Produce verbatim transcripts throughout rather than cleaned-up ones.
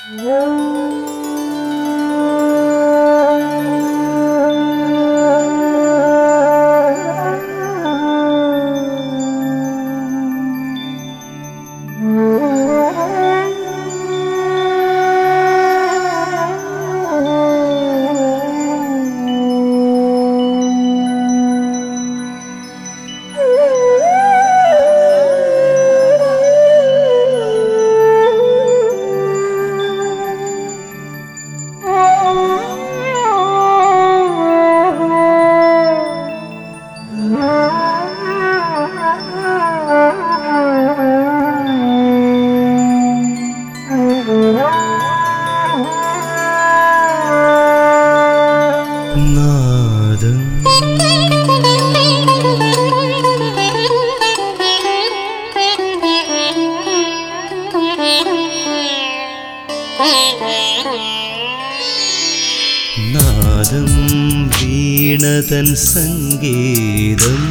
നാദം വീണതൻ സംഗീതം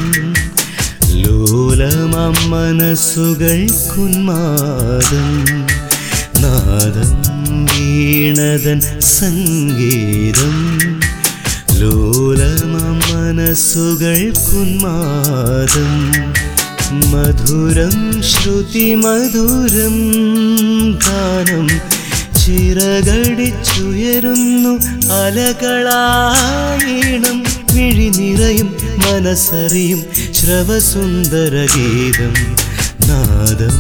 ലോലമാം മനസ്സുകൾക്കുന്മാദം. നാദം വീണതൻ സംഗീതം ലോലമാം മനസ്സുകൾക്കുന്മാദം. മധുരം ശ്രുതിമധുരം ഗാനം ചിറകടിച്ചുയരുന്നു അലകളായിണം. മിഴിനിറയും മനസ്സറിയും ശ്രവസുന്ദരഗീതം. നാദം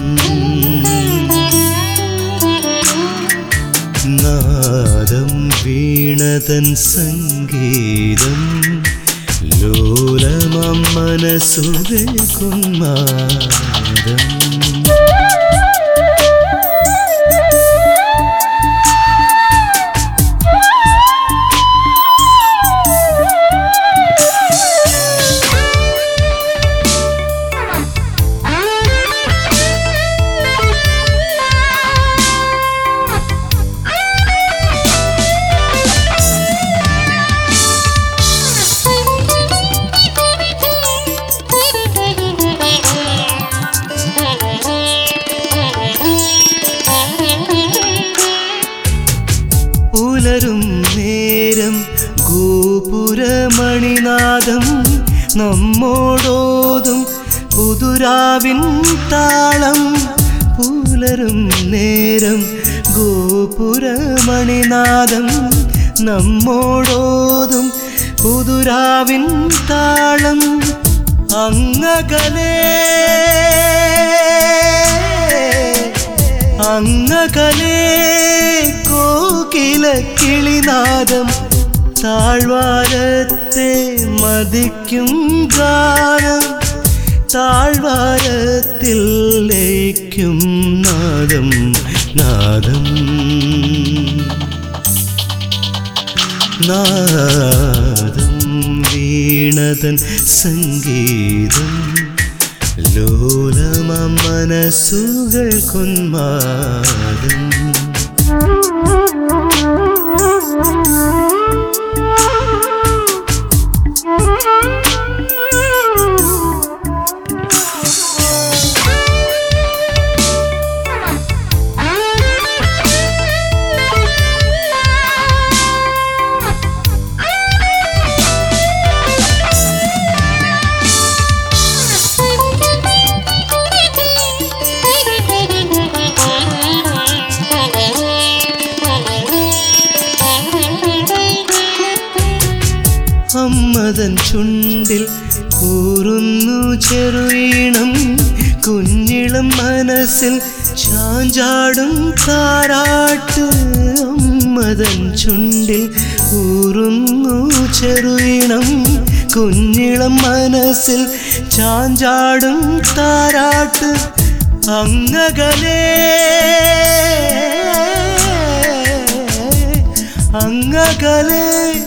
നാദം വീണതൻ സംഗീതം ലോലമാം മനസ്സുകൾക്കുന്മാദം. പുലരും നേരം ഗോപുരമണിനാദം നമ്മോടോതും പുതുരാവിൻ താളം. പുലരും നേരം ഗോപുരമണിനാദം നമ്മോടോതും പുതുരാവിൻ താളം. അങ്ങകലേ അങ്ങകലേ കോകില കിളിനാദം. താഴ്വാരത്തെ മതിക്കും ഗാനം താഴ്വാരത്തിൽ ലയിക്കും നാദം. നാദം നാദം വീണതൻ സംഗീതം ലോലമാം മനസ്സുകൾക്കുന്മാദം. അമ്മതൻ ചുണ്ടിൽ കൂറുന്നു ചെറുഈണം. കുഞ്ഞിളം മനസ്സിൽ ചാഞ്ചാടും താരാട്ട്. അമ്മതൻ ചുണ്ടിൽ കൂറുന്നു ചെറുഈണം. കുഞ്ഞിളം മനസ്സിൽ ചാഞ്ചാടും താരാട്ട്. അങ്ങകലേ അങ്ങകലേ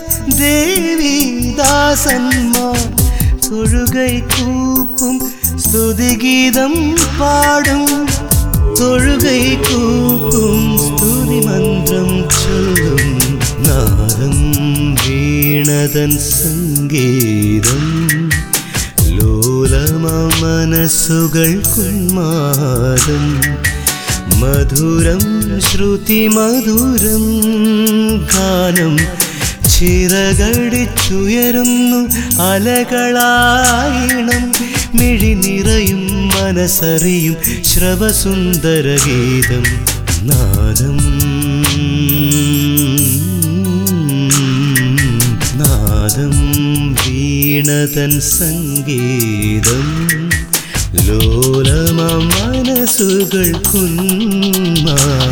ദേവീദാസന്മാർ തൊഴുകൈ കൂപ്പും സ്തുതിഗീതം പാടും. തൊഴുകൈ കൂപ്പും സ്തുതിമന്ത്രം ചൊല്ലും. നാദം വീണതൻ സംഗീതം ലോലമാം മനസ്സുകൾക്കുന്മാദം. മധുരം ശ്രുതി മധുരം ഗാനം ചിറകടിച്ചുയരുന്നു അലകളായിണം മിഴി നിറയും മനസ്സറിയും ശ്രവസുന്ദരഗീതം നാദം നാദം വീണതൻ സംഗീതം ലോലമ മനസ്സുകൾ കുന്മാ